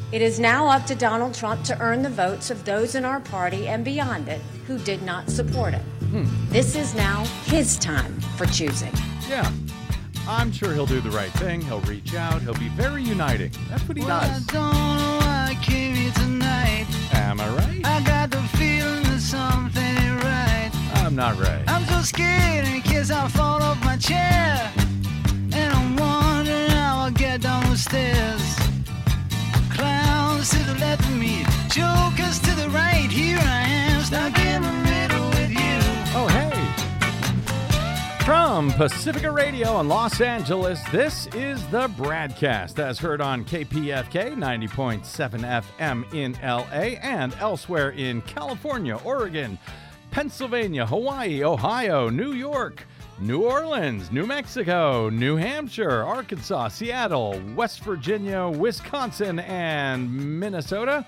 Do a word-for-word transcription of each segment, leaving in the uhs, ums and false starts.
It is now up to Donald Trump to earn the votes of those in our party and beyond it who did not support him. Hmm. This is now his time for choosing. Yeah, I'm sure he'll do the right thing. He'll reach out. He'll be very uniting. That's what he well, does. I don't know why I came here tonight. Am I right? I got the feeling that something ain't right. I'm not right. I'm so scared in case I fall off my chair. And I'm wondering how I'll get down the stairs. Clowns to the left of me, jokers to the right. Here I am, stuck in the middle with you. Oh, hey. From Pacifica Radio in Los Angeles, this is the Bradcast, as heard on K P F K ninety point seven F M in L A and elsewhere in California, Oregon, Pennsylvania, Hawaii, Ohio, New York, New Orleans, New Mexico, New Hampshire, Arkansas, Seattle, West Virginia, Wisconsin, and Minnesota.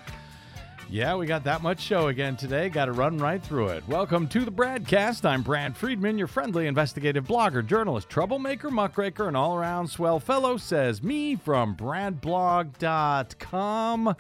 Yeah, we got that much show again today. Got to run right through it. Welcome to the Bradcast. I'm Brad Friedman, your friendly investigative blogger, journalist, troublemaker, muckraker, and all-around swell fellow, says me from brad blog dot com.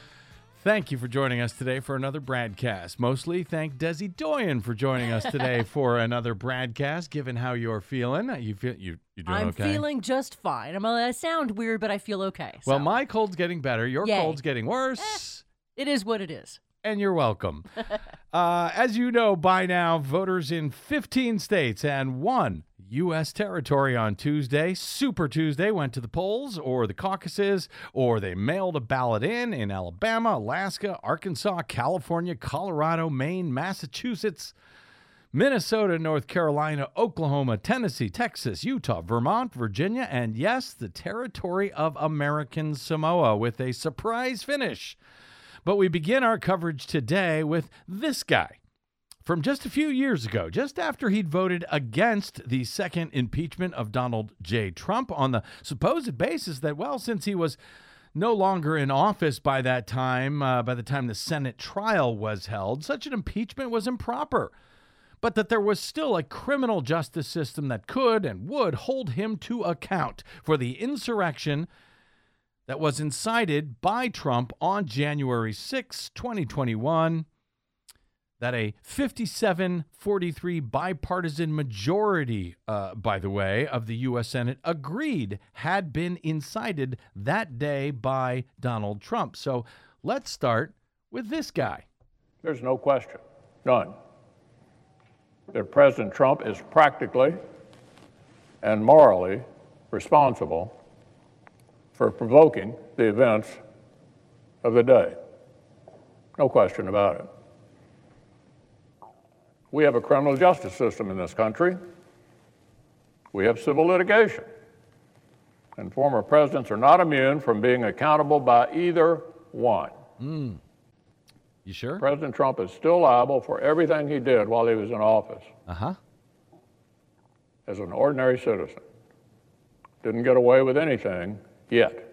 Thank you for joining us today for another Bradcast. Mostly thank Desi Doyen for joining us today for another Bradcast, given how you're feeling. You feel you you doing I'm okay? I'm feeling just fine. I'm I sound weird, but I feel okay. Well, so. my cold's getting better. Your Yay. cold's getting worse. Eh, it is what it is. And you're welcome. uh, as you know by now, voters in fifteen states and one U S territory on Tuesday, Super Tuesday, went to the polls or the caucuses, or they mailed a ballot in in Alabama, Alaska, Arkansas, California, Colorado, Maine, Massachusetts, Minnesota, North Carolina, Oklahoma, Tennessee, Texas, Utah, Vermont, Virginia, and yes, the territory of American Samoa with a surprise finish. But we begin our coverage today with this guy. From just a few years ago, just after he'd voted against the second impeachment of Donald J. Trump on the supposed basis that, well, since he was no longer in office by that time, uh, by the time the Senate trial was held, such an impeachment was improper. But that there was still a criminal justice system that could and would hold him to account for the insurrection that was incited by Trump on January sixth, twenty twenty-one, that a fifty-seven forty-three bipartisan majority, uh, by the way, of the U S Senate agreed had been incited that day by Donald Trump. So let's start with this guy. There's no question, none, that President Trump is practically and morally responsible for provoking the events of the day. No question about it. We have a criminal justice system in this country. We have civil litigation. And former presidents are not immune from being accountable by either one. Mm. You sure? President Trump is still liable for everything he did while he was in office. Uh-huh. As an ordinary citizen. Didn't get away with anything. Yet.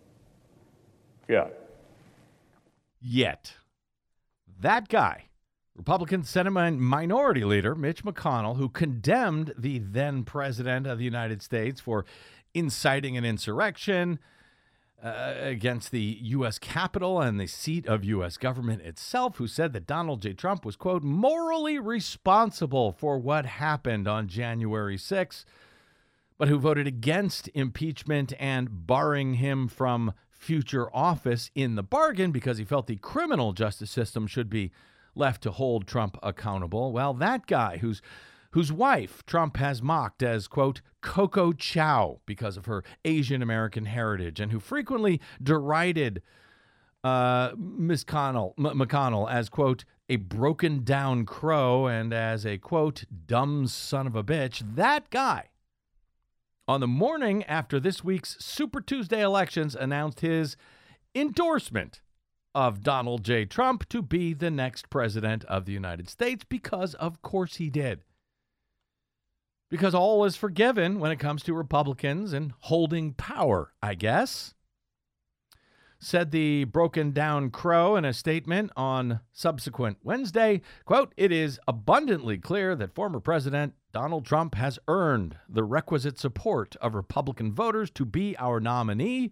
Yet. Yet. That guy, Republican Senate Minority Leader Mitch McConnell, who condemned the then President of the United States for inciting an insurrection uh, against the U S Capitol and the seat of U S government itself, who said that Donald J. Trump was, quote, morally responsible for what happened on January sixth, but who voted against impeachment and barring him from future office in the bargain because he felt the criminal justice system should be left to hold Trump accountable. Well, that guy whose whose wife Trump has mocked as, quote, Coco Chow because of her Asian American heritage, and who frequently derided uh, Miz Connell, M- McConnell as, quote, a broken down crow and as a, quote, dumb son of a bitch, that guy on the morning after this week's Super Tuesday elections announced his endorsement of Donald J. Trump to be the next president of the United States, because of course he did. Because all is forgiven when it comes to Republicans and holding power, I guess. Said the broken down crow in a statement on subsequent Wednesday, quote, it is abundantly clear that former President Donald Trump has earned the requisite support of Republican voters to be our nominee.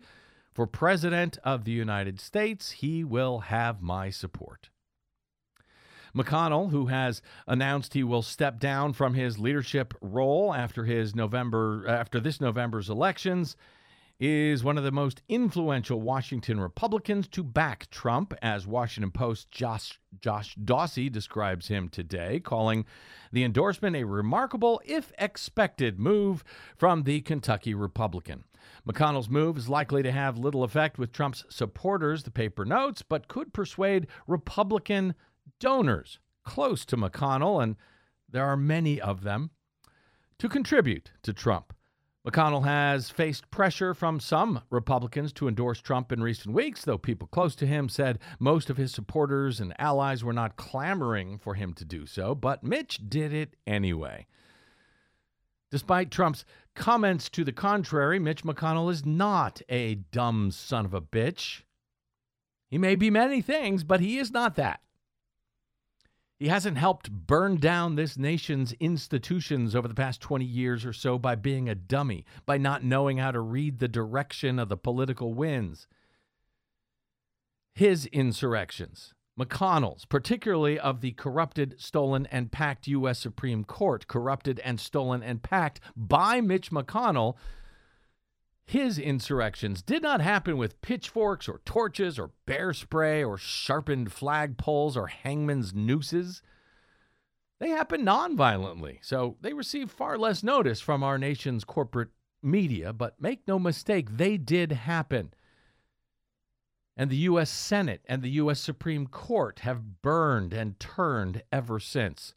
For President of the United States, he will have my support. McConnell, who has announced he will step down from his leadership role after his November after this November's elections, is one of the most influential Washington Republicans to back Trump, as Washington Post's Josh, Josh Dawsey describes him today, calling the endorsement a remarkable, if expected, move from the Kentucky Republican. McConnell's move is likely to have little effect with Trump's supporters, the paper notes, but could persuade Republican donors close to McConnell, and there are many of them, to contribute to Trump. McConnell has faced pressure from some Republicans to endorse Trump in recent weeks, though people close to him said most of his supporters and allies were not clamoring for him to do so, but Mitch did it anyway. Despite Trump's comments to the contrary, Mitch McConnell is not a dumb son of a bitch. He may be many things, but he is not that. He hasn't helped burn down this nation's institutions over the past twenty years or so by being a dummy, by not knowing how to read the direction of the political winds. His insurrections, McConnell's, particularly of the corrupted, stolen, and packed U S Supreme Court, corrupted and stolen and packed by Mitch McConnell, his insurrections did not happen with pitchforks or torches or bear spray or sharpened flagpoles or hangman's nooses. They happened nonviolently, so they received far less notice from our nation's corporate media, but make no mistake, they did happen. And the U S Senate and the U S Supreme Court have burned and turned ever since.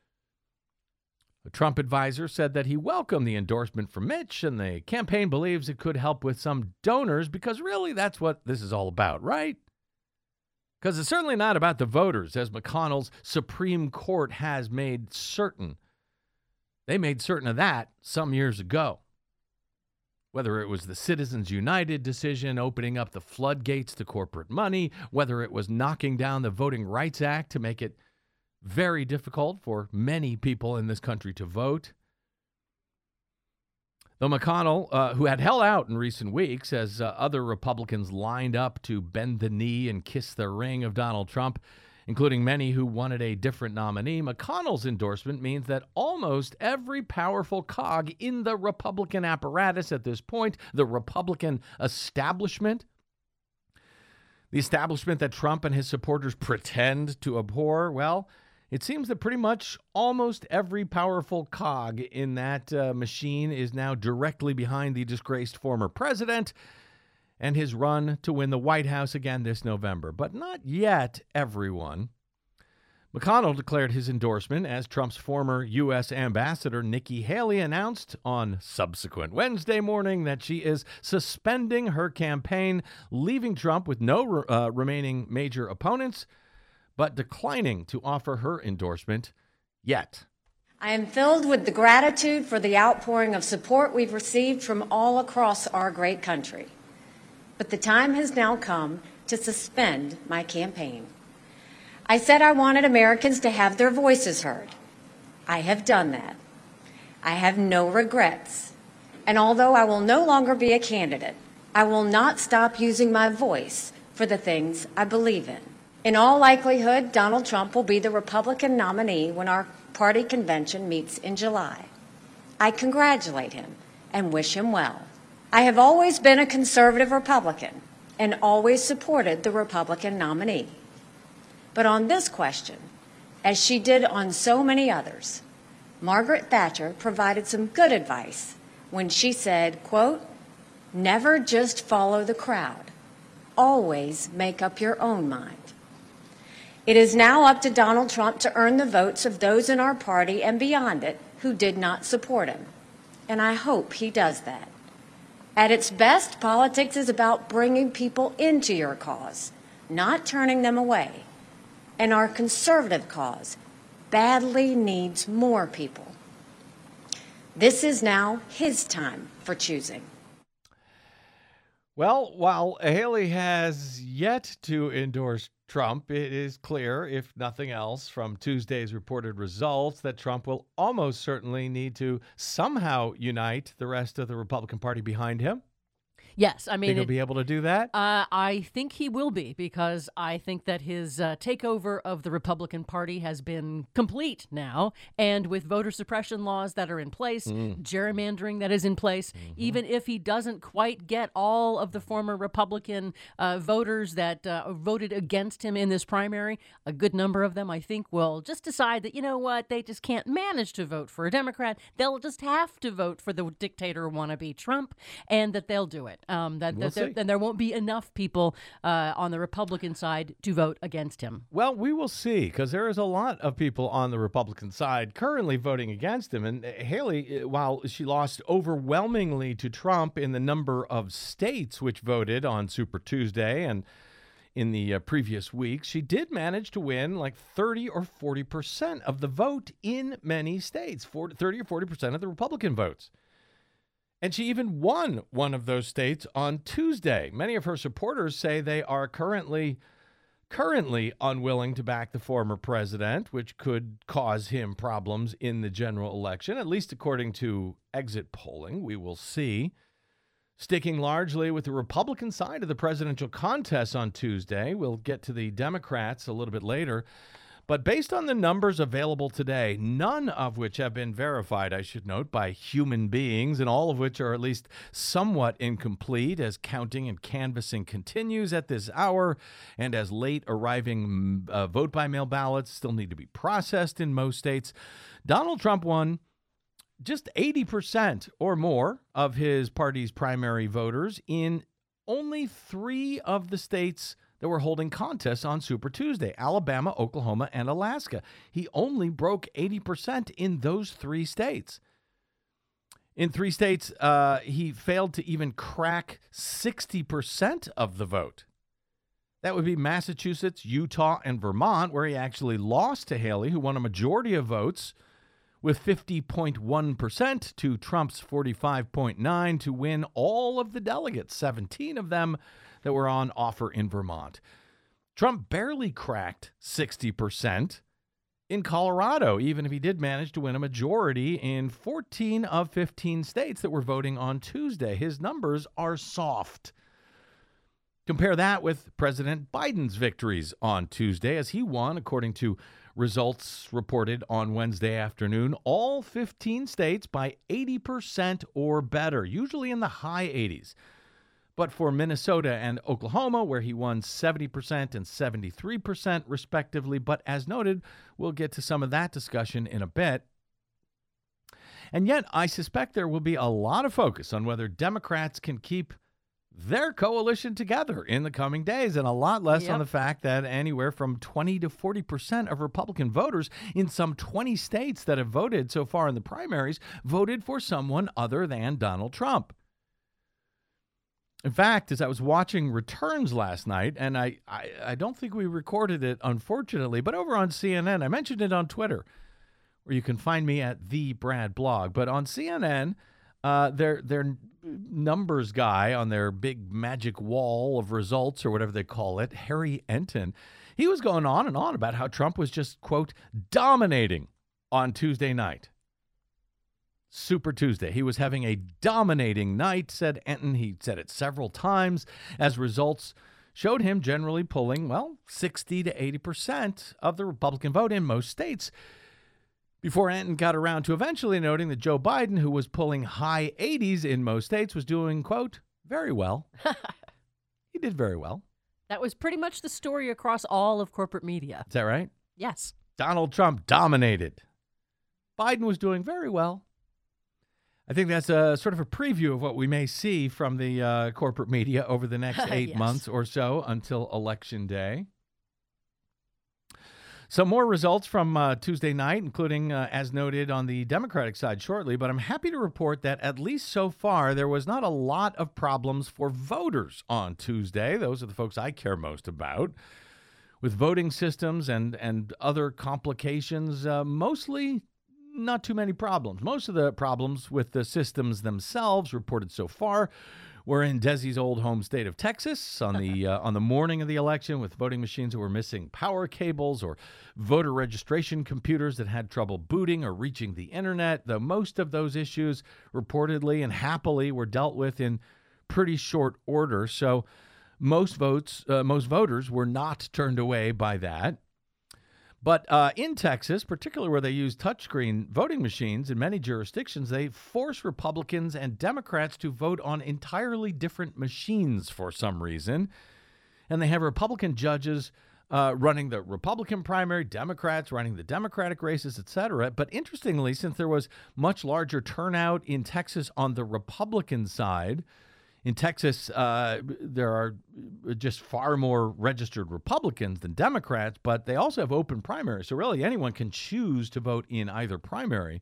A Trump advisor said that he welcomed the endorsement from Mitch, and the campaign believes it could help with some donors, because really that's what this is all about, right? Because it's certainly not about the voters, as McConnell's Supreme Court has made certain. They made certain of that some years ago. Whether it was the Citizens United decision opening up the floodgates to corporate money, whether it was knocking down the Voting Rights Act to make it very difficult for many people in this country to vote. Though McConnell, uh, who had held out in recent weeks as uh, other Republicans lined up to bend the knee and kiss the ring of Donald Trump, including many who wanted a different nominee, McConnell's endorsement means that almost every powerful cog in the Republican apparatus at this point, the Republican establishment, the establishment that Trump and his supporters pretend to abhor, well, it seems that pretty much almost every powerful cog in that uh, machine is now directly behind the disgraced former president and his run to win the White House again this November. But not yet everyone. McConnell declared his endorsement as Trump's former U S ambassador Nikki Haley announced on subsequent Wednesday morning that she is suspending her campaign, leaving Trump with no uh, remaining major opponents, but declining to offer her endorsement yet. I am filled with the gratitude for the outpouring of support we've received from all across our great country. But the time has now come to suspend my campaign. I said I wanted Americans to have their voices heard. I have done that. I have no regrets. And although I will no longer be a candidate, I will not stop using my voice for the things I believe in. In all likelihood, Donald Trump will be the Republican nominee when our party convention meets in July. I congratulate him and wish him well. I have always been a conservative Republican and always supported the Republican nominee. But on this question, as she did on so many others, Margaret Thatcher provided some good advice when she said, quote, "Never just follow the crowd. Always make up your own mind." It is now up to Donald Trump to earn the votes of those in our party and beyond it who did not support him. And I hope he does that. At its best, politics is about bringing people into your cause, not turning them away. And our conservative cause badly needs more people. This is now his time for choosing. Well, while Haley has yet to endorse Trump, it is clear, if nothing else, from Tuesday's reported results that Trump will almost certainly need to somehow unite the rest of the Republican Party behind him. Yes, I Think mean, he'll it, be able to do that? Uh, I think he will be, because I think that his uh, takeover of the Republican Party has been complete now. And with voter suppression laws that are in place, Mm. gerrymandering that is in place, Mm-hmm. even if he doesn't quite get all of the former Republican uh, voters that uh, voted against him in this primary, a good number of them, I think, will just decide that, you know what, they just can't manage to vote for a Democrat. They'll just have to vote for the dictator wannabe Trump, and that they'll do it. Um, that, We'll that there- see. then there won't be enough people uh, on the Republican side to vote against him. Well, we will see, because there is a lot of people on the Republican side currently voting against him. And uh, Haley, uh, while she lost overwhelmingly to Trump in the number of states which voted on Super Tuesday and in the uh, previous weeks, she did manage to win like thirty or forty percent of the vote in many states, forty, thirty or forty percent of the Republican votes. And she even won one of those states on Tuesday. Many of her supporters say they are currently currently unwilling to back the former president, which could cause him problems in the general election, at least according to exit polling. We will see. Sticking largely with the Republican side of the presidential contest on Tuesday, we'll get to the Democrats a little bit later. But based on the numbers available today, none of which have been verified, I should note, by human beings, and all of which are at least somewhat incomplete as counting and canvassing continues at this hour, and as late arriving uh, vote-by-mail ballots still need to be processed in most states, Donald Trump won just eighty percent or more of his party's primary voters in only three of the states that were holding contests on Super Tuesday: Alabama, Oklahoma, and Alaska. He only broke eighty percent in those three states. In three states, uh, he failed to even crack sixty percent of the vote. That would be Massachusetts, Utah, and Vermont, where he actually lost to Haley, who won a majority of votes with fifty point one percent to Trump's forty-five point nine to win all of the delegates, seventeen of them that were on offer in Vermont. Trump barely cracked sixty percent in Colorado, even if he did manage to win a majority in fourteen of fifteen states that were voting on Tuesday. His numbers are soft. Compare that with President Biden's victories on Tuesday, as he won, according to results reported on Wednesday afternoon, all fifteen states by eighty percent or better, usually in the high eighties. But for Minnesota and Oklahoma, where he won seventy percent and seventy-three percent respectively, but as noted, we'll get to some of that discussion in a bit. And yet, I suspect there will be a lot of focus on whether Democrats can keep their coalition together in the coming days, and a lot less Yep. on the fact that anywhere from twenty to forty percent of Republican voters in some twenty states that have voted so far in the primaries voted for someone other than Donald Trump. In fact, as I was watching returns last night, and I, I, I don't think we recorded it, unfortunately, but over on C N N, I mentioned it on Twitter, where you can find me at the Brad Blog. But on C N N, uh, their their numbers guy on their big magic wall of results, or whatever they call it, Harry Enton, he was going on and on about how Trump was just, quote, dominating on Tuesday night. Super Tuesday. He was having a dominating night, said Enton. He said it several times, as results showed him generally pulling, well, sixty to eighty percent of the Republican vote in most states, before Enton got around to eventually noting that Joe Biden, who was pulling high eighties in most states, was doing, quote, very well. He did very well. That was pretty much the story across all of corporate media. Is that right? Yes. Donald Trump dominated. Biden was doing very well. I think that's a sort of a preview of what we may see from the uh, corporate media over the next eight Yes. months or so until Election Day. Some more results from uh, Tuesday night, including, uh, as noted, on the Democratic side shortly, but I'm happy to report that at least so far, there was not a lot of problems for voters on Tuesday. Those are the folks I care most about. With voting systems and, and other complications, uh, mostly not too many problems. Most of the problems with the systems themselves reported so far were in Desi's old home state of Texas on the uh, on the morning of the election, with voting machines that were missing power cables, or voter registration computers that had trouble booting or reaching the internet. Though most of those issues reportedly and happily were dealt with in pretty short order. So most votes, uh, most voters were not turned away by that. But uh, in Texas, particularly where they use touchscreen voting machines in many jurisdictions, they force Republicans and Democrats to vote on entirely different machines for some reason. And they have Republican judges uh, running the Republican primary, Democrats running the Democratic races, et cetera. But interestingly, since there was much larger turnout in Texas on the Republican side, in Texas, uh, there are just far more registered Republicans than Democrats, but they also have open primaries. So really anyone can choose to vote in either primary.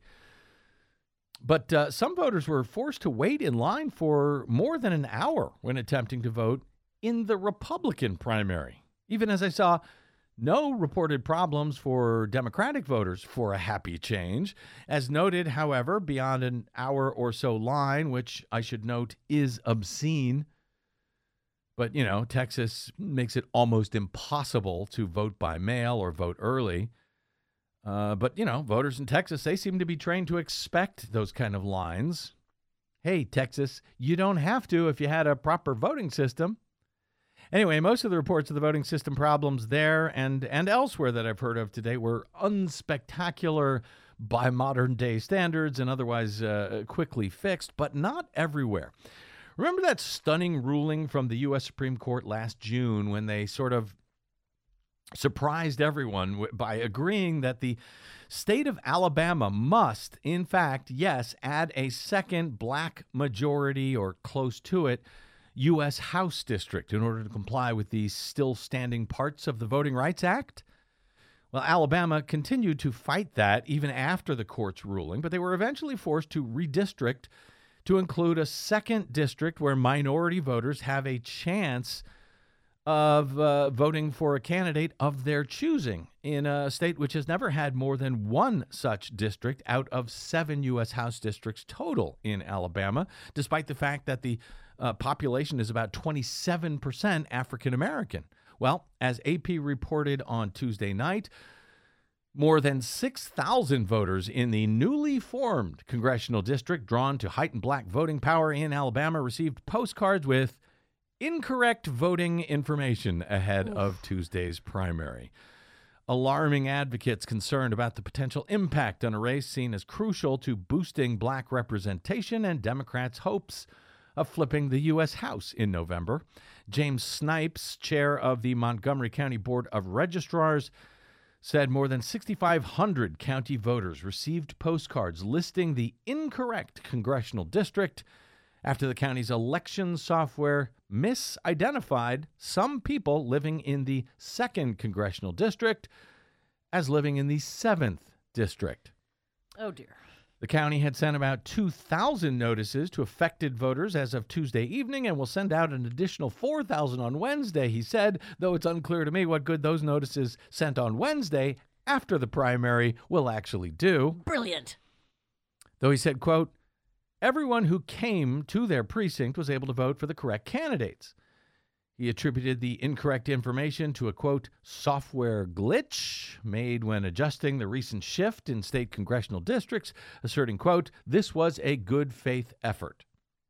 But uh, some voters were forced to wait in line for more than an hour when attempting to vote in the Republican primary, even as I saw no reported problems for Democratic voters for a happy change. As noted, however, beyond an hour or so line, which I should note is obscene. But, you know, Texas makes it almost impossible to vote by mail or vote early. Uh, but, you know, voters in Texas, they seem to be trained to expect those kind of lines. Hey, Texas, you don't have to if you had a proper voting system. Anyway, most of the reports of the voting system problems there and, and elsewhere that I've heard of today were unspectacular by modern day standards and otherwise uh, quickly fixed, but not everywhere. Remember that stunning ruling from the U S Supreme Court last June when they sort of surprised everyone w- by agreeing that the state of Alabama must, in fact, yes, add a second black majority or close to it U S House district in order to comply with the still standing parts of the Voting Rights Act? Well, Alabama continued to fight that even after the court's ruling, but they were eventually forced to redistrict to include a second district where minority voters have a chance of uh, voting for a candidate of their choosing in a state which has never had more than one such district out of seven U S House districts total in Alabama, despite the fact that the uh, population is about twenty-seven percent African American. Well, as A P reported on Tuesday night, more than six thousand voters in the newly formed congressional district drawn to heighten black voting power in Alabama received postcards with incorrect voting information ahead of Tuesday's primary. Alarming advocates concerned about the potential impact on a race seen as crucial to boosting black representation and Democrats' hopes of flipping the U S House in November. James Snipes, chair of the Montgomery County Board of Registrars, said more than six thousand five hundred county voters received postcards listing the incorrect congressional district after the county's election software misidentified some people living in the second congressional district as living in the seventh district. Oh, dear. The county had sent about two thousand notices to affected voters as of Tuesday evening and will send out an additional four thousand on Wednesday, he said, though it's unclear to me what good those notices sent on Wednesday after the primary will actually do. Brilliant. Though he said, quote, everyone who came to their precinct was able to vote for the correct candidates. He attributed the incorrect information to a, quote, software glitch made when adjusting the recent shift in state congressional districts, asserting, quote, this was a good faith effort.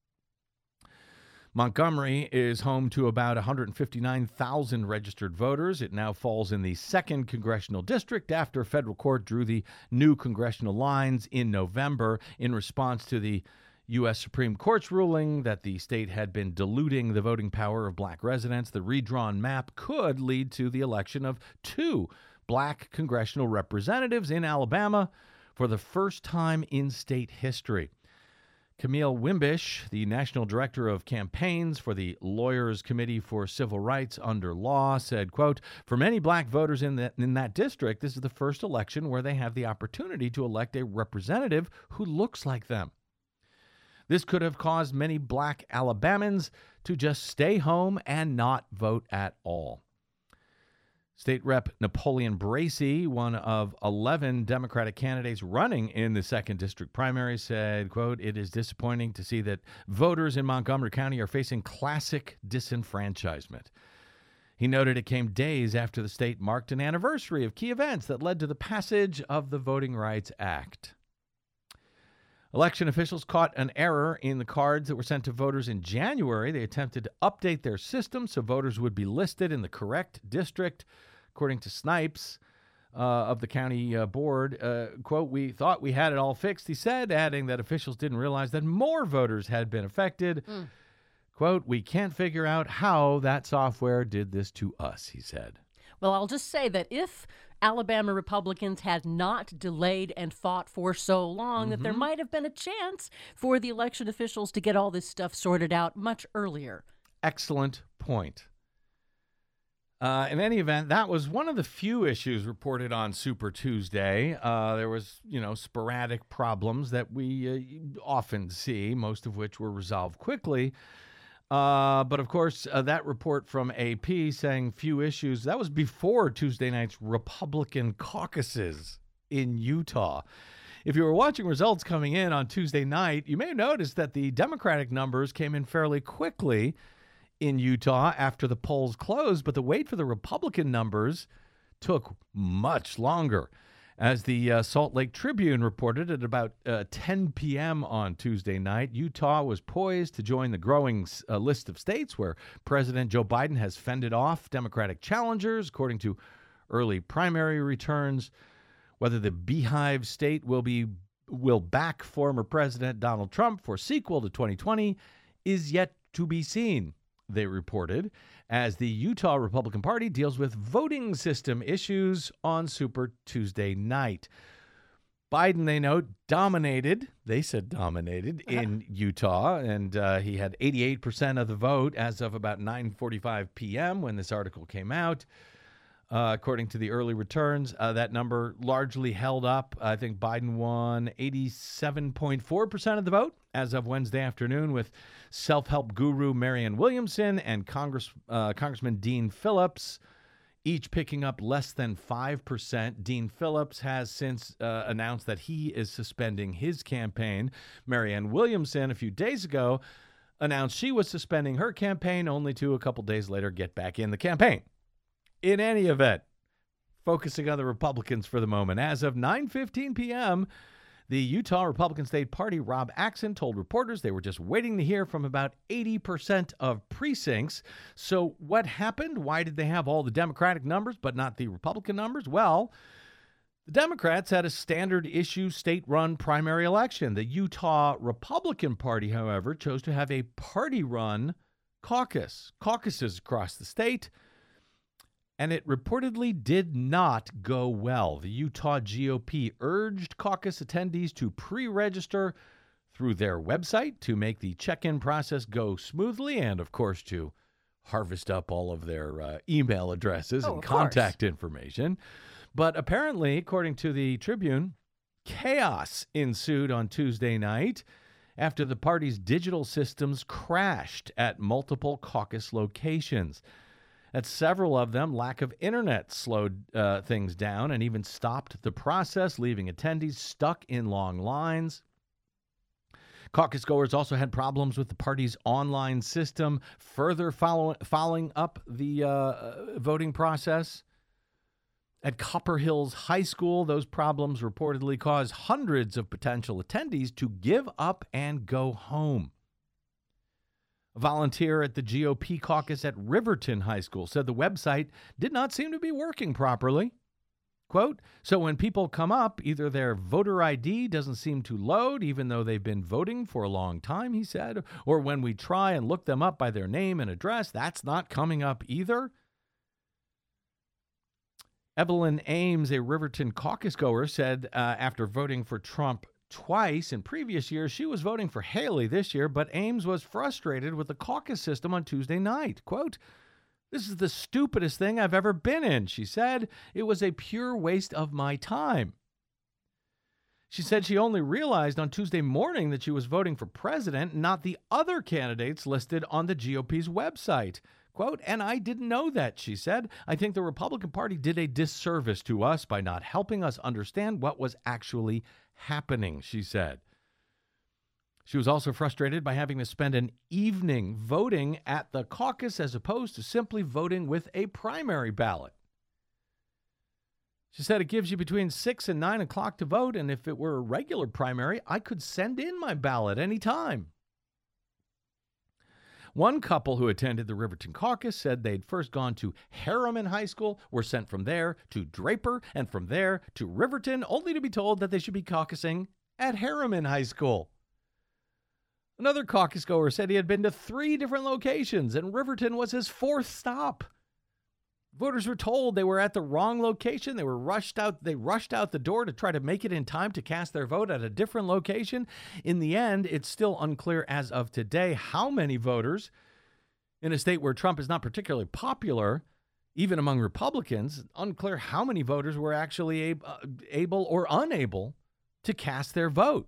Montgomery is home to about one hundred fifty-nine thousand registered voters. It now falls in the second congressional district after federal court drew the new congressional lines in November in response to the U S Supreme Court's ruling that the state had been diluting the voting power of black residents. The redrawn map could lead to the election of two black congressional representatives in Alabama for the first time in state history. Camille Wimbish, the National Director of Campaigns for the Lawyers Committee for Civil Rights Under Law, said, quote, for many black voters in that, in that district, this is the first election where they have the opportunity to elect a representative who looks like them. This could have caused many black Alabamans to just stay home and not vote at all. State Rep Napoleon Bracey, one of eleven Democratic candidates running in the second district primary, said, quote, it is disappointing to see that voters in Montgomery County are facing classic disenfranchisement. He noted it came days after the state marked an anniversary of key events that led to the passage of the Voting Rights Act. Election officials caught an error in the cards that were sent to voters in January. They attempted to update their system so voters would be listed in the correct district. According to Snipes uh, of the county uh, board, uh, quote, "We thought we had it all fixed," he said, adding that officials didn't realize that more voters had been affected. Mm. Quote, "We can't figure out how that software did this to us," he said. Well, I'll just say that if Alabama Republicans had not delayed and fought for so long, mm-hmm. that there might have been a chance for the election officials to get all this stuff sorted out much earlier. Excellent point. Uh, in any event, that was one of the few issues reported on Super Tuesday. Uh, there was, you know, sporadic problems that we uh, often see, most of which were resolved quickly. Uh, but, of course, uh, that report from A P saying few issues, that was before Tuesday night's Republican caucuses in Utah. If you were watching results coming in on Tuesday night, you may have noticed that the Democratic numbers came in fairly quickly in Utah after the polls closed, but the wait for the Republican numbers took much longer. As the uh, Salt Lake Tribune reported at about uh, ten p.m. on Tuesday night, Utah was poised to join the growing uh, list of states where President Joe Biden has fended off Democratic challengers, according to early primary returns. Whether the Beehive state will be will back former President Donald Trump for sequel to twenty twenty is yet to be seen, they reported, as the Utah Republican Party deals with voting system issues on Super Tuesday night. Biden, they note, dominated, they said dominated, in Utah, and uh, he had eighty-eight percent of the vote as of about nine forty-five p.m. when this article came out. Uh, according to the early returns, uh, that number largely held up. I think Biden won eighty-seven point four percent of the vote as of Wednesday afternoon, with self-help guru Marianne Williamson and Congress, uh, Congressman Dean Phillips each picking up less than five percent. Dean Phillips has since uh, announced that he is suspending his campaign. Marianne Williamson, a few days ago, announced she was suspending her campaign, only to a couple days later get back in the campaign. In any event, focusing on the Republicans for the moment, as of nine fifteen p.m., the Utah Republican State Party, Rob Axson, told reporters they were just waiting to hear from about eighty percent of precincts. So what happened? Why did they have all the Democratic numbers but not the Republican numbers? Well, the Democrats had a standard issue state-run primary election. The Utah Republican Party, however, chose to have a party-run caucus, caucuses across the state. And it reportedly did not go well. The Utah G O P urged caucus attendees to pre-register through their website to make the check-in process go smoothly and, of course, to harvest up all of their uh, email addresses oh, and contact information. But apparently, according to the Tribune, chaos ensued on Tuesday night after the party's digital systems crashed at multiple caucus locations. At several of them, lack of internet slowed uh, things down and even stopped the process, leaving attendees stuck in long lines. Caucus goers also had problems with the party's online system, further follow, following up the uh, voting process. At Copper Hills High School, those problems reportedly caused hundreds of potential attendees to give up and go home. A volunteer at the G O P caucus at Riverton High School said the website did not seem to be working properly. Quote, so when people come up, either their voter I D doesn't seem to load, even though they've been voting for a long time, he said, or when we try and look them up by their name and address, that's not coming up either. Evelyn Ames, a Riverton caucus goer, said uh, after voting for Trump twice in previous years, she was voting for Haley this year, but Ames was frustrated with the caucus system on Tuesday night. Quote, this is the stupidest thing I've ever been in, she said. It was a pure waste of my time. She said she only realized on Tuesday morning that she was voting for president, not the other candidates listed on the G O P's website. Quote, and I didn't know that, she said. I think the Republican Party did a disservice to us by not helping us understand what was actually happening, she said. She was also frustrated by having to spend an evening voting at the caucus as opposed to simply voting with a primary ballot. She said it gives you between six and nine o'clock to vote, and if it were a regular primary, I could send in my ballot anytime. One couple who attended the Riverton caucus said they'd first gone to Harriman High School, were sent from there to Draper, and from there to Riverton, only to be told that they should be caucusing at Harriman High School. Another caucus goer said he had been to three different locations, and Riverton was his fourth stop. Voters were told they were at the wrong location. They were rushed out. They rushed out the door to try to make it in time to cast their vote at a different location. In the end, it's still unclear as of today how many voters in a state where Trump is not particularly popular, even among Republicans, unclear how many voters were actually ab- uh, able or unable to cast their vote.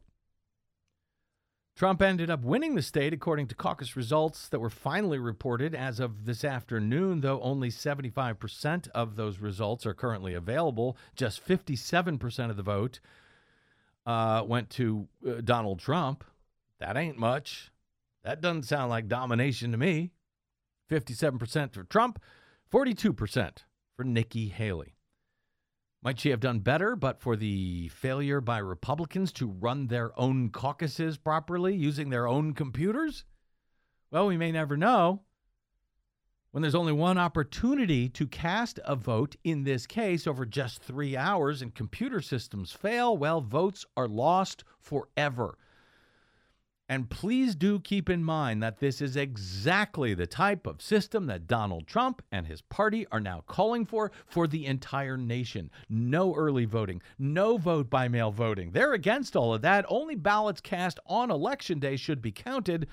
Trump ended up winning the state according to caucus results that were finally reported as of this afternoon, though only seventy-five percent of those results are currently available. Just fifty-seven percent of the vote uh, went to uh, Donald Trump. That ain't much. That doesn't sound like domination to me. fifty-seven percent for Trump, forty-two percent for Nikki Haley. Might she have done better, but for the failure by Republicans to run their own caucuses properly using their own computers? Well, we may never know. When there's only one opportunity to cast a vote, in this case, over just three hours, and computer systems fail, well, votes are lost forever. And please do keep in mind that this is exactly the type of system that Donald Trump and his party are now calling for for the entire nation. No early voting, no vote by mail voting. They're against all of that. Only ballots cast on election day should be counted.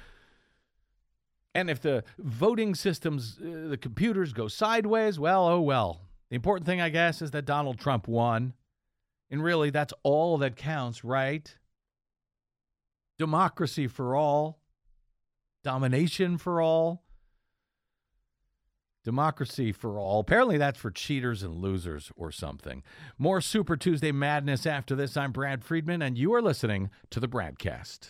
And if the voting systems, uh, the computers go sideways, well, oh well. The important thing, I guess, is that Donald Trump won. And really, that's all that counts, right? Democracy for all. Domination for all. Democracy for all. Apparently that's for cheaters and losers or something. More Super Tuesday madness after this. I'm Brad Friedman, and you are listening to the Bradcast.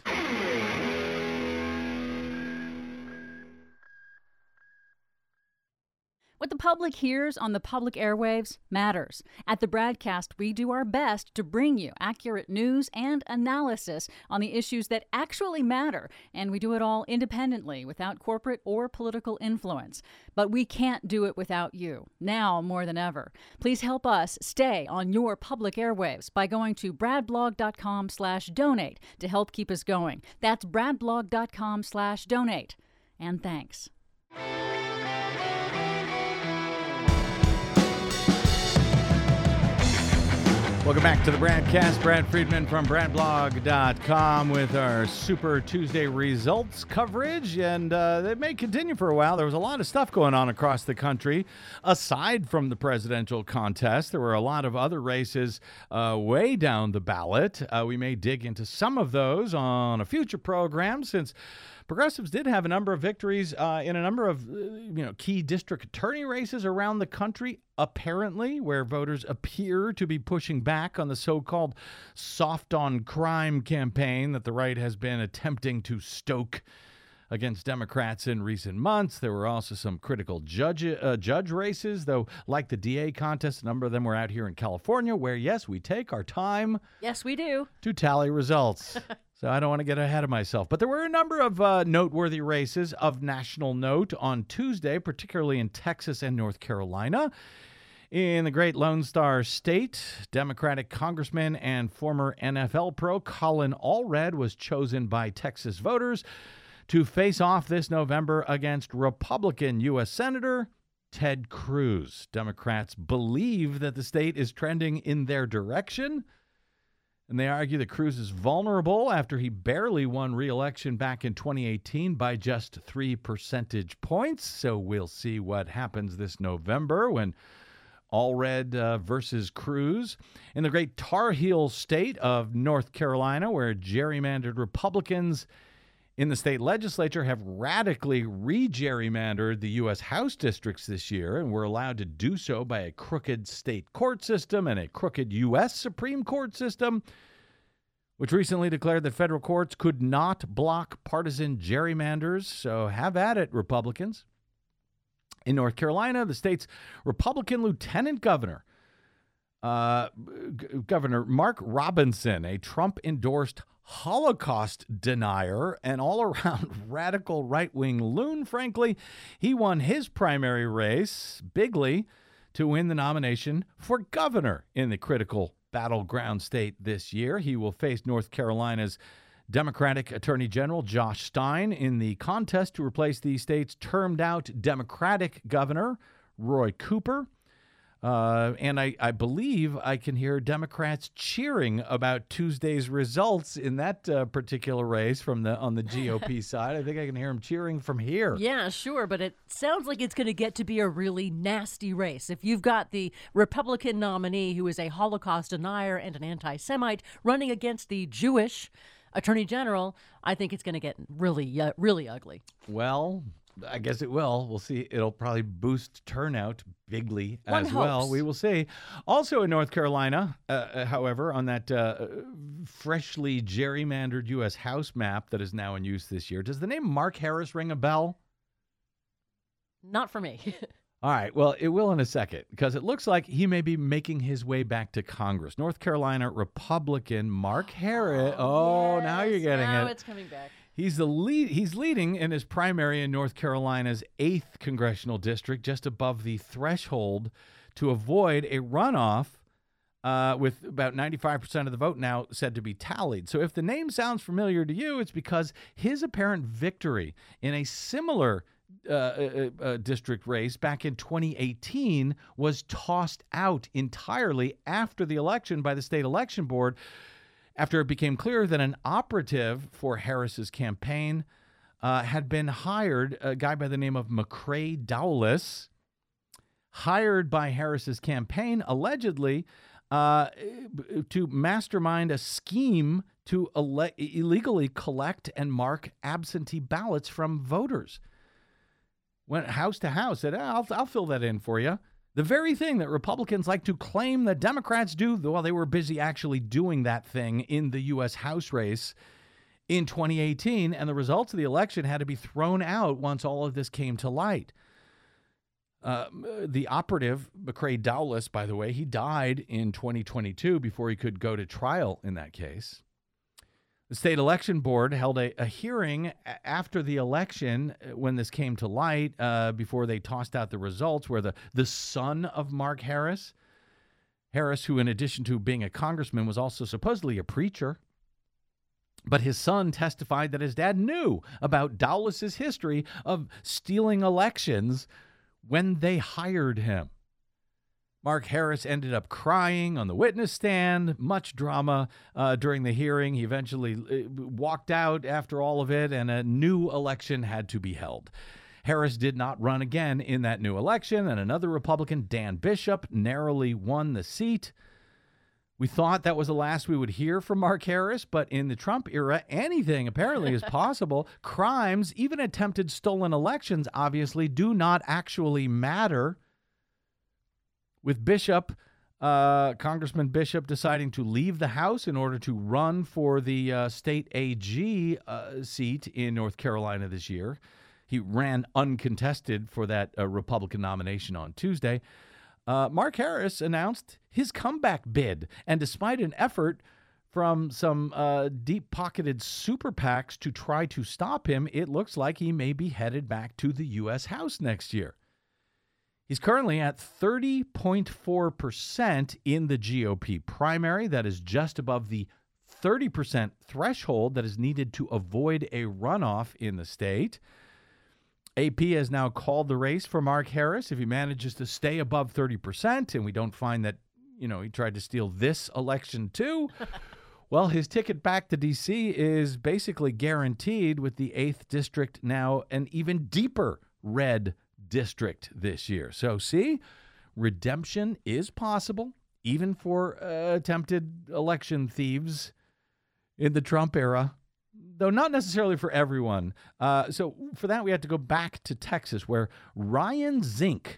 What the public hears on the public airwaves matters. At the Bradcast, we do our best to bring you accurate news and analysis on the issues that actually matter, and we do it all independently, without corporate or political influence. But we can't do it without you, now more than ever. Please help us stay on your public airwaves by going to bradblog.com slash donate to help keep us going. That's bradblog.com slash donate. And thanks. Welcome back to the Bradcast. Brad Friedman from brad blog dot com with our Super Tuesday results coverage, and uh, they may continue for a while. There was a lot of stuff going on across the country. Aside from the presidential contest, there were a lot of other races uh, way down the ballot. Uh, we may dig into some of those on a future program, since progressives did have a number of victories uh, in a number of uh, you know key district attorney races around the country, apparently, where voters appear to be pushing back on the so-called soft-on-crime campaign that the right has been attempting to stoke against Democrats in recent months. There were also some critical judge uh, judge races, though, like the D A contest, a number of them were out here in California, where, yes, we take our time. Yes, we do. To tally results. So I don't want to get ahead of myself. But there were a number of uh, noteworthy races of national note on Tuesday, particularly in Texas and North Carolina. In the great Lone Star State, Democratic Congressman and former N F L pro Colin Allred was chosen by Texas voters to face off this November against Republican U S Senator Ted Cruz. Democrats believe that the state is trending in their direction, and they argue that Cruz is vulnerable after he barely won re-election back in twenty eighteen by just three percentage points. So we'll see what happens this November when Allred uh, versus Cruz. In the great Tar Heel state of North Carolina, where gerrymandered Republicans in the state legislature have radically re-gerrymandered the U S House districts this year, and were allowed to do so by a crooked state court system and a crooked U S Supreme Court system, which recently declared that federal courts could not block partisan gerrymanders. So have at it, Republicans. In North Carolina, the state's Republican lieutenant governor Uh, G- Governor Mark Robinson, a Trump-endorsed Holocaust denier and all-around radical right-wing loon, frankly, he won his primary race bigly to win the nomination for governor in the critical battleground state this year. He will face North Carolina's Democratic Attorney General Josh Stein in the contest to replace the state's termed-out Democratic governor, Roy Cooper. Uh, and I, I believe I can hear Democrats cheering about Tuesday's results in that uh, particular race from the on the G O P side. I think I can hear them cheering from here. Yeah, sure, but it sounds like it's going to get to be a really nasty race. If you've got the Republican nominee who is a Holocaust denier and an anti-Semite running against the Jewish Attorney General, I think it's going to get really, uh, really ugly. Well, I guess it will. We'll see. It'll probably boost turnout bigly One as well. hopes. We will see. Also in North Carolina, uh, however, on that uh, freshly gerrymandered U S House map that is now in use this year, does the name Mark Harris ring a bell? Not for me. All right. Well, it will in a second because it looks like he may be making his way back to Congress. North Carolina Republican Mark Harris. Oh, now you're getting now it. it's coming back. He's the lead. He's leading in his primary in North Carolina's eighth congressional district, just above the threshold to avoid a runoff, uh, with about ninety-five percent of the vote now said to be tallied. So, if the name sounds familiar to you, it's because his apparent victory in a similar uh, uh, uh, district race back in twenty eighteen was tossed out entirely after the election by the state election board, after it became clear that an operative for Harris's campaign uh, had been hired, a guy by the name of McCrae Dowless, hired by Harris's campaign, allegedly, uh, to mastermind a scheme to ele- illegally collect and mark absentee ballots from voters. Went house to house, said, I'll, I'll fill that in for you. The very thing that Republicans like to claim that Democrats do, while they were busy actually doing that thing in the U S House race in twenty eighteen, and the results of the election had to be thrown out once all of this came to light. Uh, the operative, McCrae Dowless, by the way, he died in twenty twenty-two before he could go to trial in that case. The state election board held a, a hearing a- after the election when this came to light, uh, before they tossed out the results, where the, the son of Mark Harris, Harris, who in addition to being a congressman was also supposedly a preacher, but his son testified that his dad knew about Dowless's history of stealing elections when they hired him. Mark Harris ended up crying on the witness stand, much drama uh, during the hearing. He eventually uh, walked out after all of it, and a new election had to be held. Harris did not run again in that new election, and another Republican, Dan Bishop, narrowly won the seat. We thought that was the last we would hear from Mark Harris, but in the Trump era, anything apparently is possible. Crimes, even attempted stolen elections, obviously do not actually matter. With Bishop, uh, Congressman Bishop deciding to leave the House in order to run for the uh, state A G uh, seat in North Carolina this year. He ran uncontested for that uh, Republican nomination on Tuesday. Uh, Mark Harris announced his comeback bid, and despite an effort from some uh, deep-pocketed super PACs to try to stop him, it looks like he may be headed back to the U S House next year. He's currently at thirty point four percent in the G O P primary. That is just above the thirty percent threshold that is needed to avoid a runoff in the state. A P has now called the race for Mark Harris. If he manages to stay above thirty percent, and we don't find that, you know, he tried to steal this election too, well, his ticket back to D C is basically guaranteed, with the eighth district now an even deeper red district this year. So, see, redemption is possible, even for uh, attempted election thieves in the Trump era, though not necessarily for everyone. Uh, so for that, we have to go back to Texas, where Ryan Zink,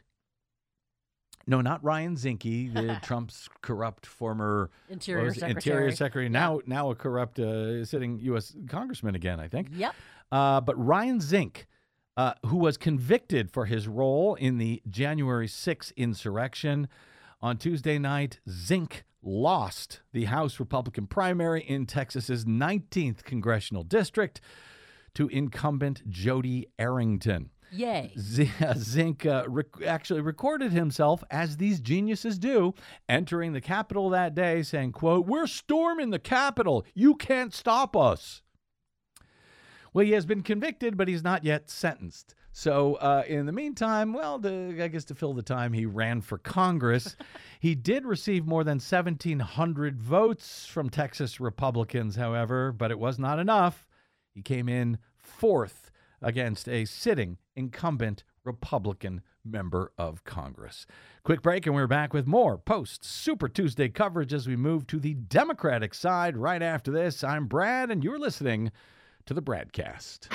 no, not Ryan Zinke, the Trump's corrupt former Interior what was it? Secretary. Interior Secretary, now now a corrupt uh, sitting U S congressman again, I think. Yep. Uh, but Ryan Zink, uh, who was convicted for his role in the January sixth insurrection On Tuesday night, Zink lost the House Republican primary in Texas's nineteenth congressional district to incumbent Jody Arrington. Yay. Z- Zink uh, rec- actually recorded himself, as these geniuses do, entering the Capitol that day saying, quote, "We're storming the Capitol. You can't stop us." Well, he has been convicted, but he's not yet sentenced. So uh, in the meantime, well, the, I guess to fill the time, he ran for Congress. He did receive more than seventeen hundred votes from Texas Republicans, however, but it was not enough. He came in fourth against a sitting incumbent Republican member of Congress. Quick break, and we're back with more post Super Tuesday coverage as we move to the Democratic side right after this. I'm Brad, and you're listening to the Bradcast.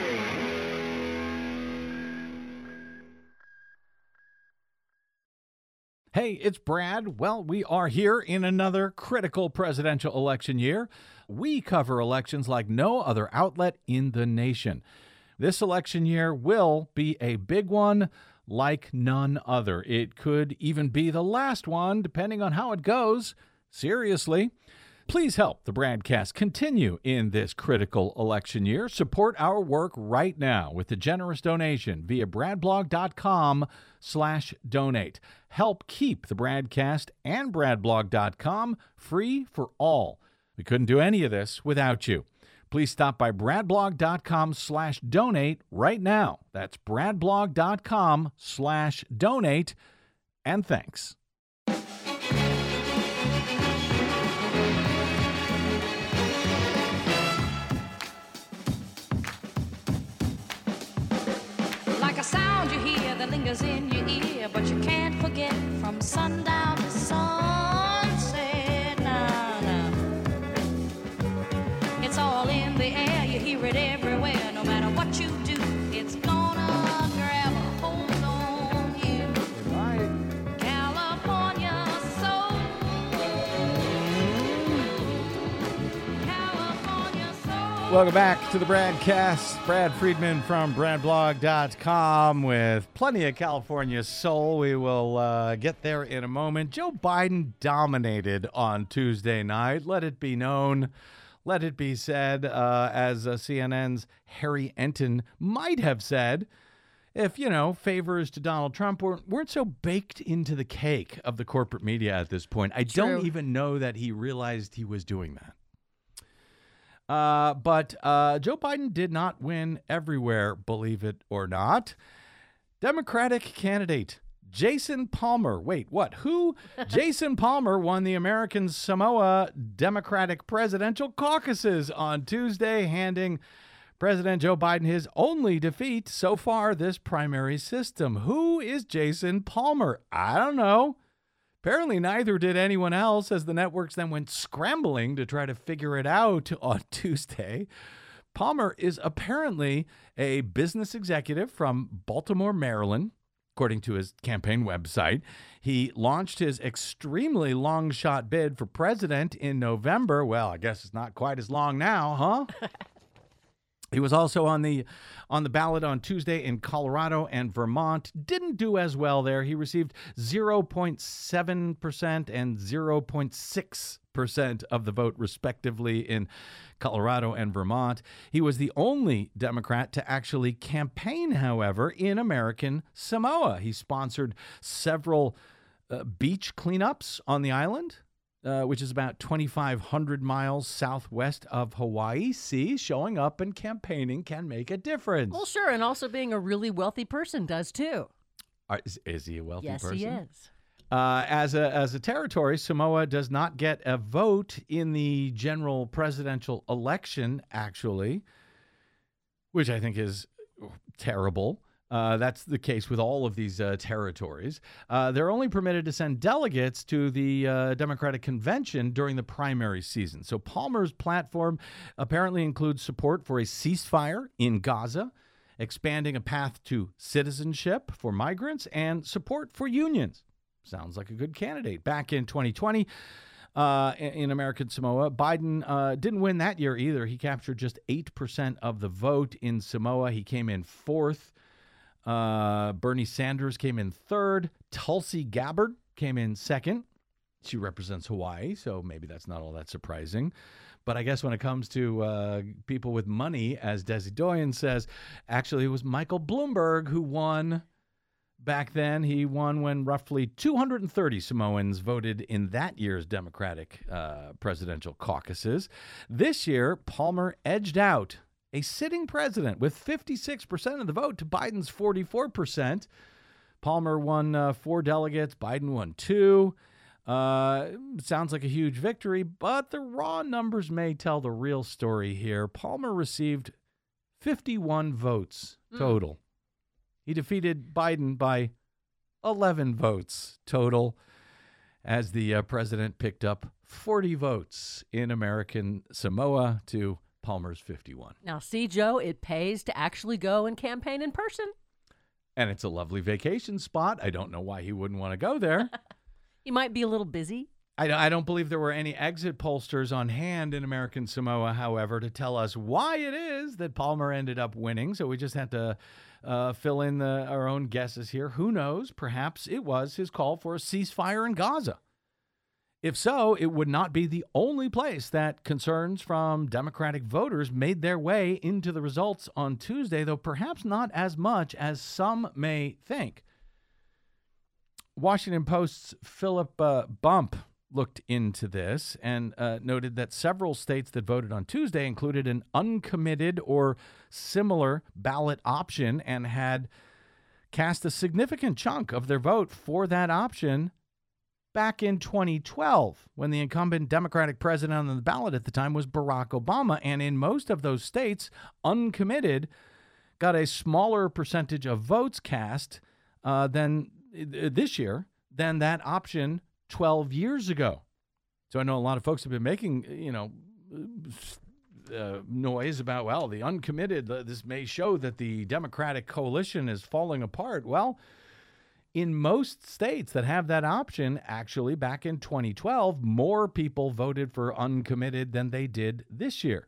Hey, it's Brad. Well, we are here in another critical presidential election year. We cover elections like no other outlet in the nation. This election year will be a big one like none other. It could even be the last one, depending on how it goes. Seriously. Please help the Bradcast continue in this critical election year. Support our work right now with a generous donation via bradblog.com slash donate. Help keep the Bradcast and bradblog dot com free for all. We couldn't do any of this without you. Please stop by bradblog.com slash donate right now. That's bradblog.com slash donate. And thanks. Like a sound you hear that lingers in your ear, but you can't forget from sundown to sunset. Nah, nah. It's all in the air, you hear it everywhere. No matter what you do, it's gonna grab a hold on you. California soul. California soul. Welcome back to the Bradcast. Brad Friedman from bradblog dot com with plenty of California soul. We will uh, get there in a moment. Joe Biden dominated on Tuesday night. Let it be known. Let it be said, uh, as uh, C N N's Harry Enton might have said, if, you know, favors to Donald Trump weren't, weren't so baked into the cake of the corporate media at this point. I True. don't even know that he realized he was doing that. Uh, but uh, Joe Biden did not win everywhere, believe it or not. Democratic candidate Jason Palmer. Wait, what? Who? Jason Palmer won the American Samoa Democratic presidential caucuses on Tuesday, handing President Joe Biden his only defeat so far this primary system. Who is Jason Palmer? I don't know. Apparently neither did anyone else, as the networks then went scrambling to try to figure it out on Tuesday. Palmer is apparently a business executive from Baltimore, Maryland, according to his campaign website. He launched his extremely long shot bid for president in November. Well, I guess it's not quite as long now, huh? He was also on the on the ballot on Tuesday in Colorado and Vermont. Didn't do as well there. He received zero point seven percent and zero point six percent of the vote, respectively, in Colorado and Vermont. He was the only Democrat to actually campaign, however, in American Samoa. He sponsored several uh, beach cleanups on the island, Uh, which is about twenty-five hundred miles southwest of Hawaii. See, showing up and campaigning can make a difference. Well, sure, and also being a really wealthy person does too. Uh, is, is he a wealthy Yes, person? he is. Uh, as a as a territory, Samoa does not get a vote in the general presidential election, actually, which I think is terrible. Uh, that's the case with all of these uh, territories. Uh, they're only permitted to send delegates to the uh, Democratic Convention during the primary season. So Palmer's platform apparently includes support for a ceasefire in Gaza, expanding a path to citizenship for migrants, and support for unions. Sounds like a good candidate. Back in twenty twenty, uh, in American Samoa, Biden uh, didn't win that year either. He captured just eight percent of the vote in Samoa. He came in fourth. Uh, Bernie Sanders came in third. Tulsi Gabbard came in second. She represents Hawaii, so maybe that's not all that surprising. But I guess when it comes to uh, people with money, as Desi Doyen says, actually it was Michael Bloomberg who won back then. He won when roughly two hundred thirty Samoans voted in that year's Democratic uh, presidential caucuses. This year, Palmer edged out a sitting president with fifty-six percent of the vote to Biden's forty-four percent. Palmer won uh, four delegates. Biden won two. Uh, sounds like a huge victory, but the raw numbers may tell the real story here. Palmer received fifty-one votes total. Mm. He defeated Biden by eleven votes total, as the uh, president picked up forty votes in American Samoa to Palmer's fifty-one. Now, see, Joe, it pays to actually go and campaign in person. And it's a lovely vacation spot. I don't know why he wouldn't want to go there. He might be a little busy. I, I don't believe there were any exit pollsters on hand in American Samoa, however, to tell us why it is that Palmer ended up winning. So we just had to uh, fill in the, our own guesses here. Who knows? Perhaps it was his call for a ceasefire in Gaza. If so, it would not be the only place that concerns from Democratic voters made their way into the results on Tuesday, though perhaps not as much as some may think. Washington Post's Philip uh, Bump looked into this and uh, noted that several states that voted on Tuesday included an uncommitted or similar ballot option and had cast a significant chunk of their vote for that option back in twenty twelve, when the incumbent Democratic president on the ballot at the time was Barack Obama. And in most of those states, uncommitted got a smaller percentage of votes cast uh, than this year than that option twelve years ago. So I know a lot of folks have been making, you know, uh, noise about, well, the uncommitted, uh, this may show that the Democratic coalition is falling apart. Well, in most states that have that option, actually, back in twenty twelve, more people voted for uncommitted than they did this year.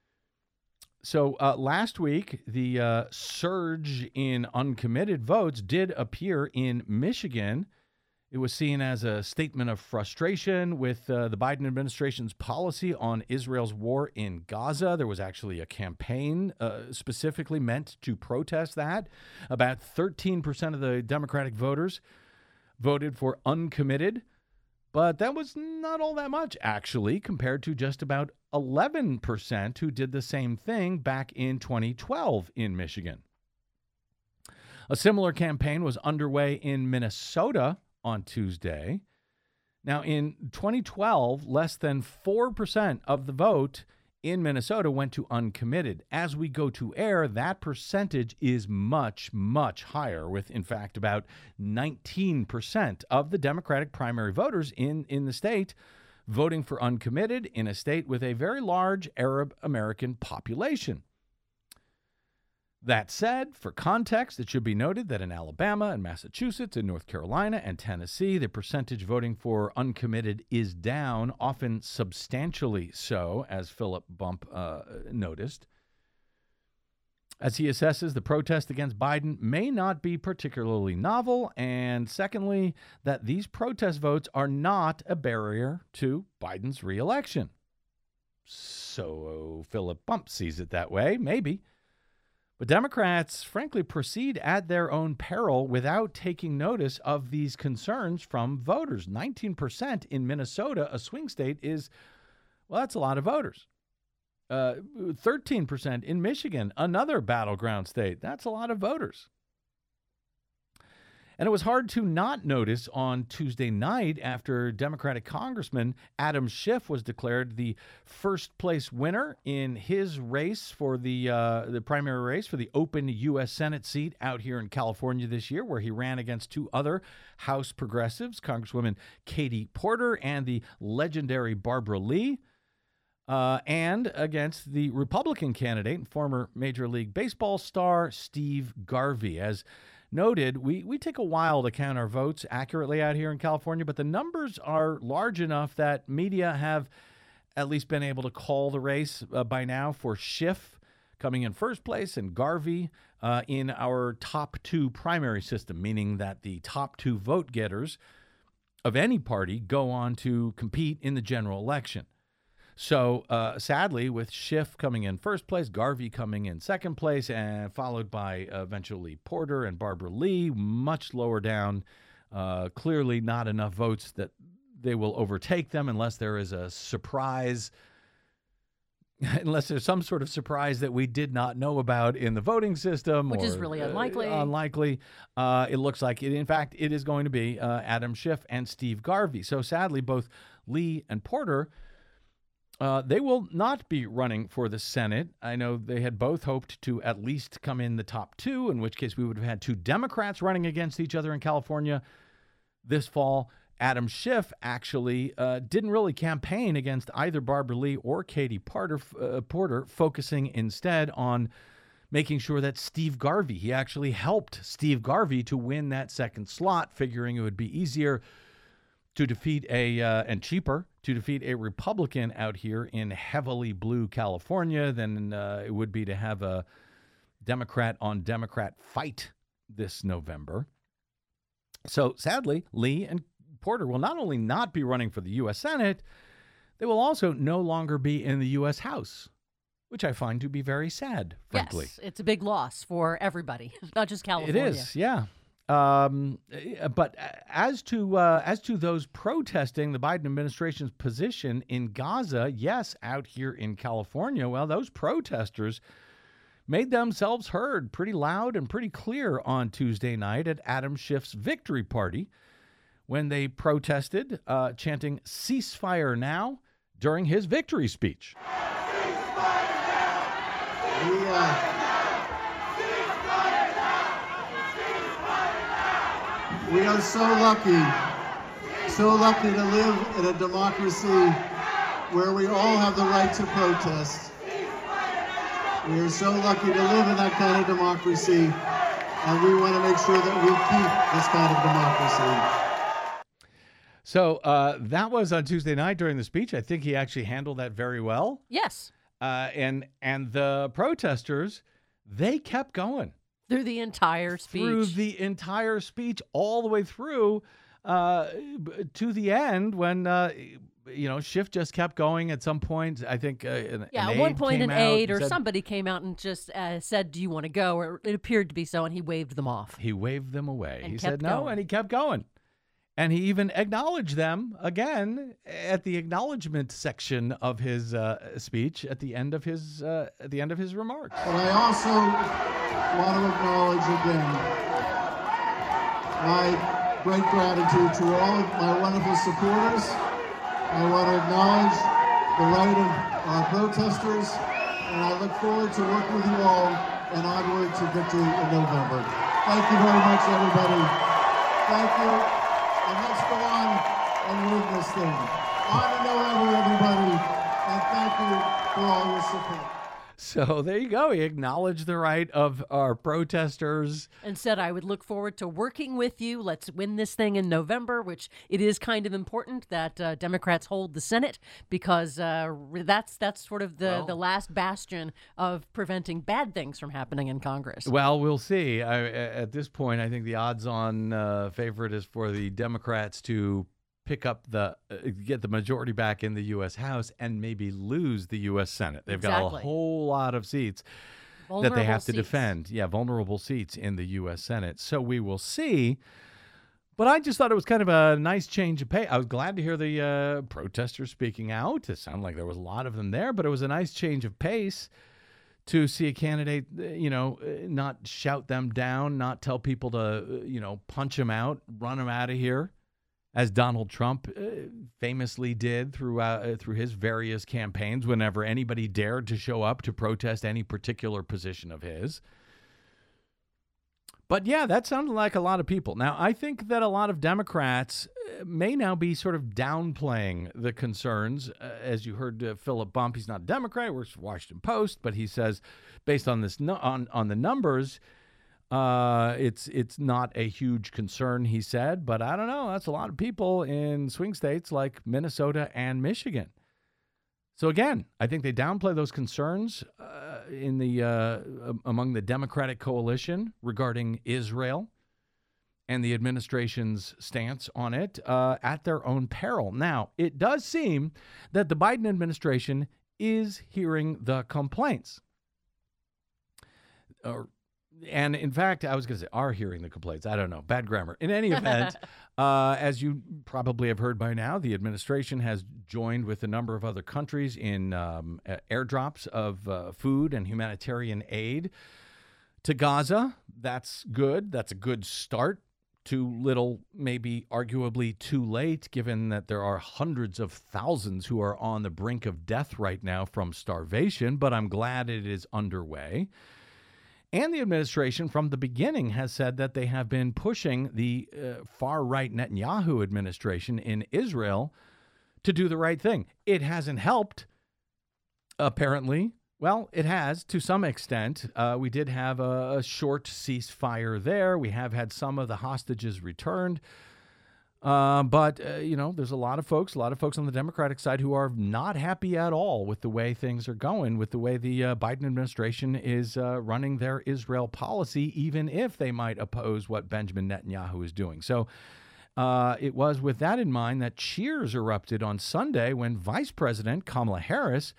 So uh, last week, the uh, surge in uncommitted votes did appear in Michigan. It was seen as a statement of frustration with uh, the Biden administration's policy on Israel's war in Gaza. There was actually a campaign uh, specifically meant to protest that. About thirteen percent of the Democratic voters voted for uncommitted, but that was not all that much, actually, compared to just about eleven percent who did the same thing back in twenty twelve in Michigan. A similar campaign was underway in Minnesota on Tuesday. Now, in twenty twelve, less than four percent of the vote in Minnesota went to uncommitted. As we go to air, that percentage is much, much higher, with, in fact, about nineteen percent of the Democratic primary voters in, in the state voting for uncommitted in a state with a very large Arab American population. That said, for context, it should be noted that in Alabama and Massachusetts and North Carolina and Tennessee, the percentage voting for uncommitted is down, often substantially so, as Philip Bump uh, noticed. As he assesses, the protest against Biden may not be particularly novel, and secondly, that these protest votes are not a barrier to Biden's reelection. So Philip Bump sees it that way, maybe. But Democrats, frankly, proceed at their own peril without taking notice of these concerns from voters. nineteen percent in Minnesota, a swing state, is, well, that's a lot of voters. Uh, thirteen percent in Michigan, another battleground state. That's a lot of voters. And it was hard to not notice on Tuesday night after Democratic Congressman Adam Schiff was declared the first place winner in his race for the uh, the primary race for the open U S Senate seat out here in California this year, where he ran against two other House progressives, Congresswoman Katie Porter and the legendary Barbara Lee, uh, and against the Republican candidate and former Major League Baseball star Steve Garvey. As noted, we, we take a while to count our votes accurately out here in California, but the numbers are large enough that media have at least been able to call the race uh, by now for Schiff coming in first place and Garvey uh, in our top two primary system, meaning that the top two vote getters of any party go on to compete in the general election. So uh, sadly, with Schiff coming in first place, Garvey coming in second place, and followed by uh, eventually Porter and Barbara Lee, much lower down, uh, clearly not enough votes that they will overtake them unless there is a surprise, unless there's some sort of surprise that we did not know about in the voting system. Which or, is really unlikely. Uh, unlikely. Uh, it looks like, it, in fact, it is going to be uh, Adam Schiff and Steve Garvey. So sadly, both Lee and Porter, uh, they will not be running for the Senate. I know they had both hoped to at least come in the top two, in which case we would have had two Democrats running against each other in California this fall. Adam Schiff actually uh, didn't really campaign against either Barbara Lee or Katie Porter, uh, Porter, focusing instead on making sure that Steve Garvey, he actually helped Steve Garvey to win that second slot, figuring it would be easier to defeat a, uh, and cheaper, to defeat a Republican out here in heavily blue California than uh, it would be to have a Democrat on Democrat fight this November. So sadly, Lee and Porter will not only not be running for the U S Senate, they will also no longer be in the U S House, which I find to be very sad, frankly. Yes, it's a big loss for everybody, not just California. It is, yeah. Um, but as to uh, as to those protesting the Biden administration's position in Gaza, yes, out here in California, well, those protesters made themselves heard pretty loud and pretty clear on Tuesday night at Adam Schiff's victory party, when they protested, uh, chanting "Ceasefire now" during his victory speech. Ceasefire now! We, uh, Ceasefire now! Ceasefire now! We are so lucky, so lucky to live in a democracy where we all have the right to protest. We are so lucky to live in that kind of democracy, and we want to make sure that we keep this kind of democracy. So uh, that was on Tuesday night during the speech. I think he actually handled that very well. Yes. Uh, and and the protesters, they kept going. Through the entire speech. Through the entire speech, all the way through uh, to the end when, uh, you know, Schiff just kept going at some point. I think uh, an, Yeah, an at one aide point came an out aide and or said- somebody came out and just uh, said, "Do you want to go?" Or it appeared to be so, and he waved them off. He waved them away. And He kept said no, going. and he kept going. And he even acknowledged them again at the acknowledgement section of his uh, speech at the end of his uh, at the end of his remarks. But I also want to acknowledge again my great gratitude to all of my wonderful supporters. I want to acknowledge the right of our protesters, and I look forward to working with you all and onward to victory in November. Thank you very much, everybody. Thank you. And let's go on and win this thing. On to November, everybody, and thank you for all your support. So there you go. He acknowledged the right of our protesters. And said, "I would look forward to working with you. Let's win this thing in November," which it is kind of important that uh, Democrats hold the Senate, because uh, that's that's sort of the, Well- the last bastion of preventing bad things from happening in Congress. Well, we'll see. I, at this point, I think the odds-on uh, favorite is for the Democrats to pick up the uh, get the majority back in the U S House and maybe lose the U S Senate. They've got Exactly. a whole lot of seats that Vulnerable they have to seats. defend. Yeah, vulnerable seats in the U S Senate. So we will see. But I just thought it was kind of a nice change of pace. I was glad to hear the uh, protesters speaking out. It sounded like there was a lot of them there, but it was a nice change of pace to see a candidate, uh, you know, uh, not shout them down, not tell people to, uh, you know, punch them out, run them out of here, as Donald Trump uh, famously did throughout uh, through his various campaigns whenever anybody dared to show up to protest any particular position of his. But yeah, that sounded like a lot of people. Now, I think that a lot of Democrats uh, may now be sort of downplaying the concerns. Uh, as you heard uh, Philip Bump, he's not a Democrat, he works for Washington Post, but he says, based on this no- on on the numbers, Uh, it's it's not a huge concern, he said, but I don't know. That's a lot of people in swing states like Minnesota and Michigan. So again, I think they downplay those concerns uh, in the uh, among the Democratic coalition regarding Israel and the administration's stance on it uh, at their own peril. Now, it does seem that the Biden administration is hearing the complaints. Or, and in fact, I was going to say are hearing the complaints. I don't know. Bad grammar. In any event, uh, as you probably have heard by now, the administration has joined with a number of other countries in um, airdrops of uh, food and humanitarian aid to Gaza. That's good. That's a good start. Too little, maybe arguably too late, given that there are hundreds of thousands who are on the brink of death right now from starvation, but I'm glad it is underway. And the administration from the beginning has said that they have been pushing the uh, far-right Netanyahu administration in Israel to do the right thing. It hasn't helped, apparently. Well, it has to some extent. Uh, we did have a, a short ceasefire there. We have had some of the hostages returned. Uh, but, uh, you know, there's a lot of folks, a lot of folks on the Democratic side who are not happy at all with the way things are going, with the way the uh, Biden administration is uh, running their Israel policy, even if they might oppose what Benjamin Netanyahu is doing. So uh, it was with that in mind that cheers erupted on Sunday when Vice President Kamala Harris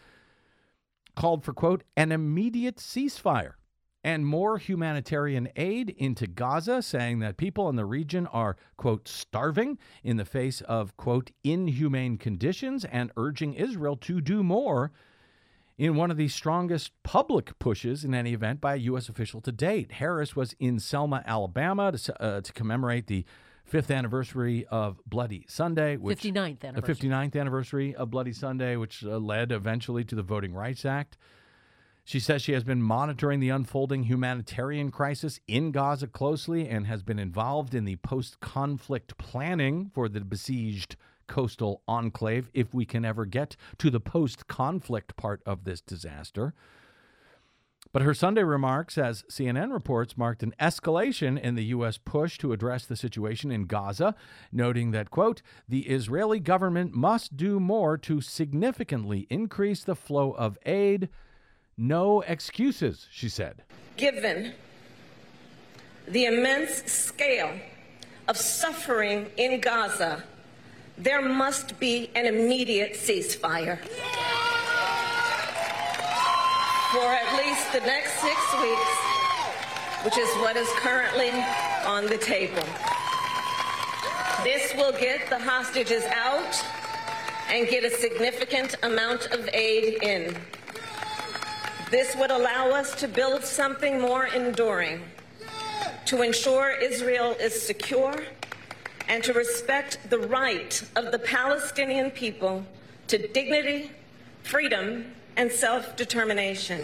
called for, quote, an immediate ceasefire and more humanitarian aid into Gaza, saying that people in the region are, quote, starving in the face of, quote, inhumane conditions, and urging Israel to do more in one of the strongest public pushes in any event by a U S official to date. Harris was in Selma, Alabama to, uh, to commemorate the fifth anniversary of Bloody Sunday, which fifty-ninth the anniversary. fifty-ninth anniversary of Bloody Sunday, which uh, led eventually to the Voting Rights Act. She says she has been monitoring the unfolding humanitarian crisis in Gaza closely and has been involved in the post-conflict planning for the besieged coastal enclave, if we can ever get to the post-conflict part of this disaster. But her Sunday remarks, as C N N reports, marked an escalation in the U S push to address the situation in Gaza, noting that, quote, the Israeli government must do more to significantly increase the flow of aid. No excuses, she said. Given the immense scale of suffering in Gaza, there must be an immediate ceasefire. For at least the next six weeks, which is what is currently on the table. This will get the hostages out and get a significant amount of aid in. This would allow us to build something more enduring, to ensure Israel is secure, and to respect the right of the Palestinian people to dignity, freedom, and self-determination.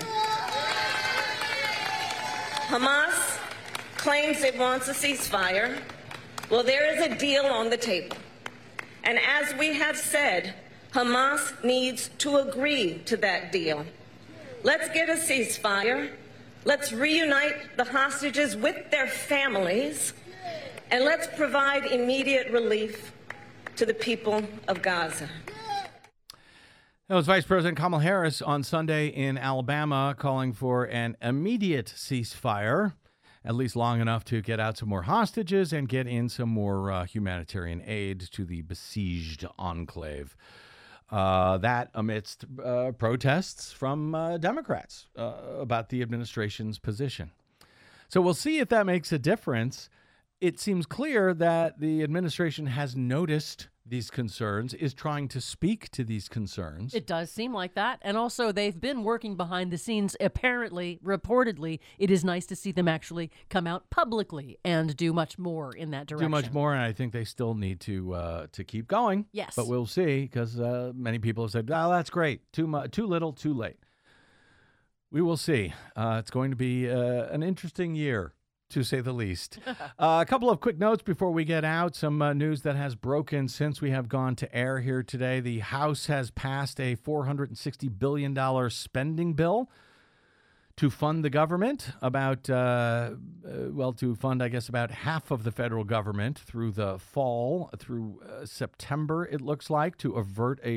Hamas claims it wants a ceasefire. Well, there is a deal on the table. And as we have said, Hamas needs to agree to that deal. Let's get a ceasefire. Let's reunite the hostages with their families. And let's provide immediate relief to the people of Gaza. That was Vice President Kamala Harris on Sunday in Alabama, calling for an immediate ceasefire, at least long enough to get out some more hostages and get in some more uh, humanitarian aid to the besieged enclave. Uh, that amidst uh, protests from uh, Democrats uh, about the administration's position. So we'll see if that makes a difference. It seems clear that the administration has noticed these concerns, is trying to speak to these concerns. It does seem like that. And also, they've been working behind the scenes. Apparently, reportedly, it is nice to see them actually come out publicly and do much more in that direction. Do much more, and I think they still need to uh, to keep going. Yes. But we'll see, because uh, many people have said, oh, that's great. Too, mu- too little, too late. We will see. Uh, it's going to be uh, an interesting year, to say the least. uh, a couple of quick notes before we get out. Some uh, news that has broken since we have gone to air here today. The House has passed a four hundred sixty billion dollars spending bill to fund the government, about, uh, uh, well, to fund, I guess, about half of the federal government through the fall, through uh, September, it looks like, to avert a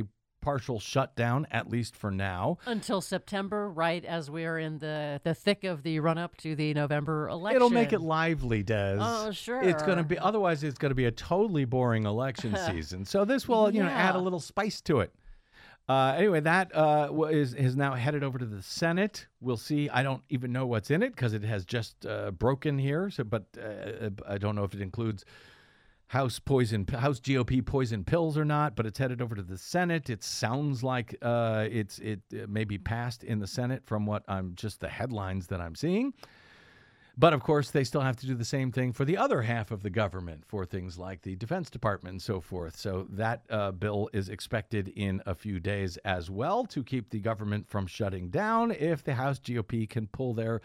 partial shutdown, at least for now. Until September, right as we're in the, the thick of the run-up to the November election. It'll make it lively, Des. Oh, sure. It's going to be, otherwise it's going to be a totally boring election season. So this will, you know, add a Yeah. little spice to it. Uh, anyway, that uh, wa- is, is now headed over to the Senate. We'll see. I don't even know what's in it because it has just uh, broken here. So, but uh, I don't know if it includes House poison, House G O P poison pills or not. But it's headed over to the Senate. It sounds like uh, it's it may be passed in the Senate from what I'm just the headlines that I'm seeing. But, of course, they still have to do the same thing for the other half of the government for things like the Defense Department and so forth. So that uh, bill is expected in a few days as well to keep the government from shutting down if the House G O P can pull their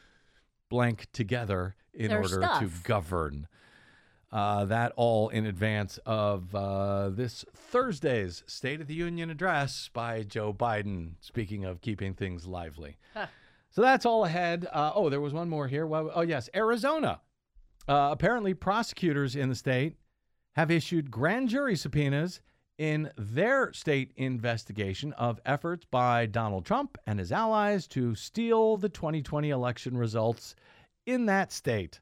blank together in Their order stuff. to govern. Uh, that all in advance of uh, this Thursday's State of the Union address by Joe Biden, speaking of keeping things lively. Huh. So that's all ahead. Uh, oh, there was one more here. Well, oh, yes, Arizona. Uh, apparently, prosecutors in the state have issued grand jury subpoenas in their state investigation of efforts by Donald Trump and his allies to steal the twenty twenty election results in that state.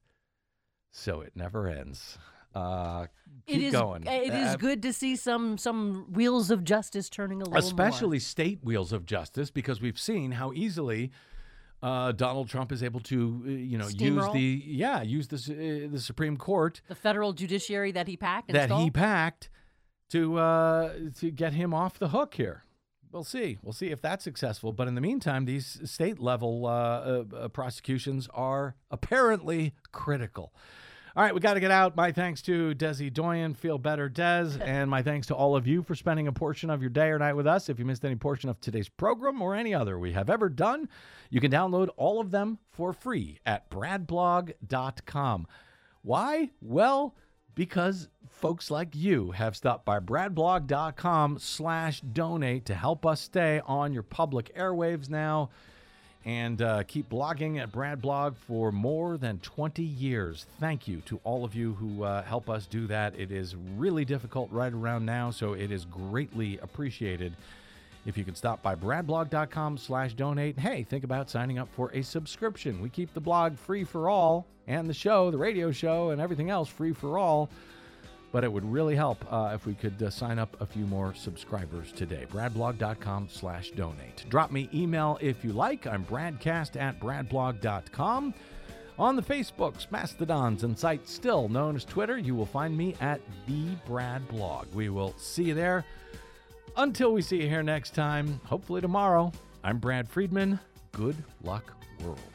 So it never ends. Uh, keep It is, going. It is Uh, good to see some some wheels of justice turning a little especially state wheels of justice, because we've seen how easily uh, Donald Trump is able to, uh, you know, use Steamroll? the yeah, use the uh, the Supreme Court more. The federal judiciary that he packed. that he installed? packed to uh, to get him off the hook here. We'll see. We'll see if that's successful. But in the meantime, these state level uh, uh, uh, prosecutions are apparently critical. All right, we got to get out. My thanks to Desi Doyen. Feel better, Des. And my thanks to all of you for spending a portion of your day or night with us. If you missed any portion of today's program or any other we have ever done, you can download all of them for free at brad blog dot com. Why? Well, because folks like you have stopped by brad blog dot com slash donate to help us stay on your public airwaves now. And uh, keep blogging at BradBlog for more than twenty years. Thank you to all of you who uh, help us do that. It is really difficult right around now, so it is greatly appreciated if you can stop by brad blog dot com slash donate. Hey, think about signing up for a subscription. We keep the blog free for all, and the show, the radio show, and everything else free for all. But it would really help uh, if we could uh, sign up a few more subscribers today. brad blog dot com slash donate. Drop me email if you like. I'm bradcast at brad blog dot com. On the Facebooks, Mastodons, and sites still known as Twitter, you will find me at the Brad Blog. We will see you there. Until we see you here next time, hopefully tomorrow, I'm Brad Friedman. Good luck, world.